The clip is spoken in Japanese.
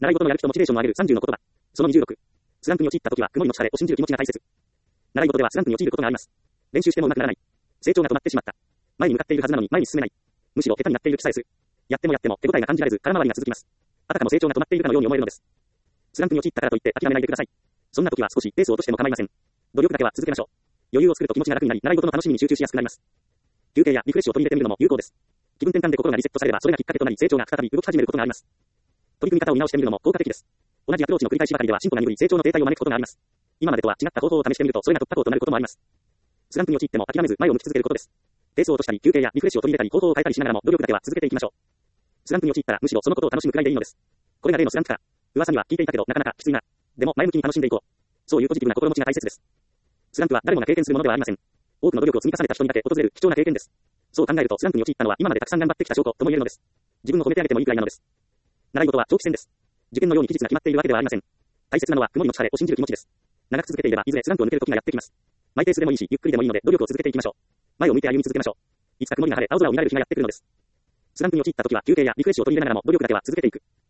習い事のやる気とモチベーションを上げる30の言葉。その26。スランプに陥った時は曇りの下でを信じる気持ちが大切。習い事ではスランプに陥ることがあります。練習しても上手くならない。成長が止まってしまった。前に向かっているはずなのに前に進めない。むしろ下手になっている気さえす。やっても手応えが感じられず空回りが続きます。あたかも成長が止まっているかのように思えるのです。スランプに陥ったからといって諦めないでください。そんな時は少しペースを落としても構いません。努力だけは続けましょう。余裕を作ると気持ちが楽になり、習い事の楽しみに集中しやすくなります。休憩やリフレッシュを取り入れてみるのも有効です。気分転換で心がリセットされればそれがきっかけとなり成長が再び動き始めることがあります。取り組み方を見直してみるのも効果的です。同じアプローチの繰り返しばかりでは進歩が鈍り成長の停滞を招くことがあります。今までとは違った方法を試してみるとそれが突破口となることもあります。スランプに陥っても諦めず前を向き続けることです。ペースを落としたり休憩やリフレッシュを取り入れたり方法を変えたりしながらも努力だけは続けていきましょう。スランプに陥ったらむしろそのことを楽しむくらいでいいのです。これが例のスランプか。噂には聞いていたけどなかなかきついな。でも前向きに楽しんでいこう。そういうポジティブな心持ちが大切です。スランプは誰もが経験するものではありません。多くの努力を積み重ねた人にだけ訪れる貴重な経験です。そう考えるとスランプに陥ったのは今までたくさん頑張ってきた証拠とも言えるのです。自分を褒めてあげてもいいくらいなのです。習い事は長期戦です。受験のように期日が決まっているわけではありません。大切なのは曇りの下でを信じる気持ちです。長く続けていればいずれスランプを抜ける時がやってきます。マイペースでもいいしゆっくりでもいいので努力を続けていきましょう。前を向いて歩み続けましょう。いつか曇りが晴れ青空を見られる日がやってくるのです。スランプに陥った時は休憩やリフレッシュを取り入れながらも努力だけは続けていく。